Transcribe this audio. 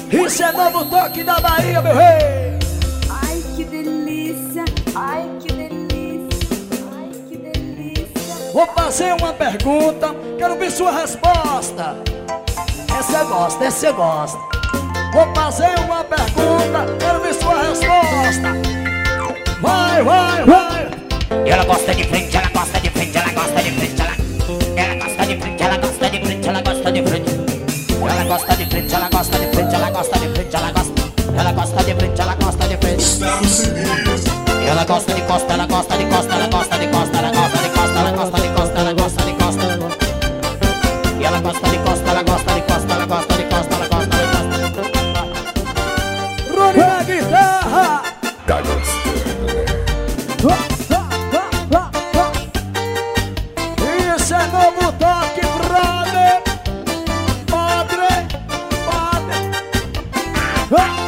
Isso é novo toque da Bahia, meu rei. Ai que delícia, ai que delícia, ai que delícia. Vou fazer uma pergunta, quero ver sua resposta. Essa eu gosto, essa eu gosto. Vou fazer uma pergunta, quero ver sua resposta. Vai, vai, vai. Ela gosta de frente, ela gosta de frente, ela gosta de frente, ela gosta de frente, ela gosta de frente, ela gosta de frente. Ela gosta de frente, ela gosta de frente, ela gosta de frente, ela gosta de frente, ela gosta de frente. Ela gosta de costa, ela gosta de costa, ela gosta de costa, ela gosta de costa, ela gosta de costa, ela gosta de costa. E ela gosta de costa, ela gosta de costa, ela gosta de costa, ela gosta de costa. Rony na guitarra. Tá gostando, né? Isso é novo toque, brother. Padre, padre.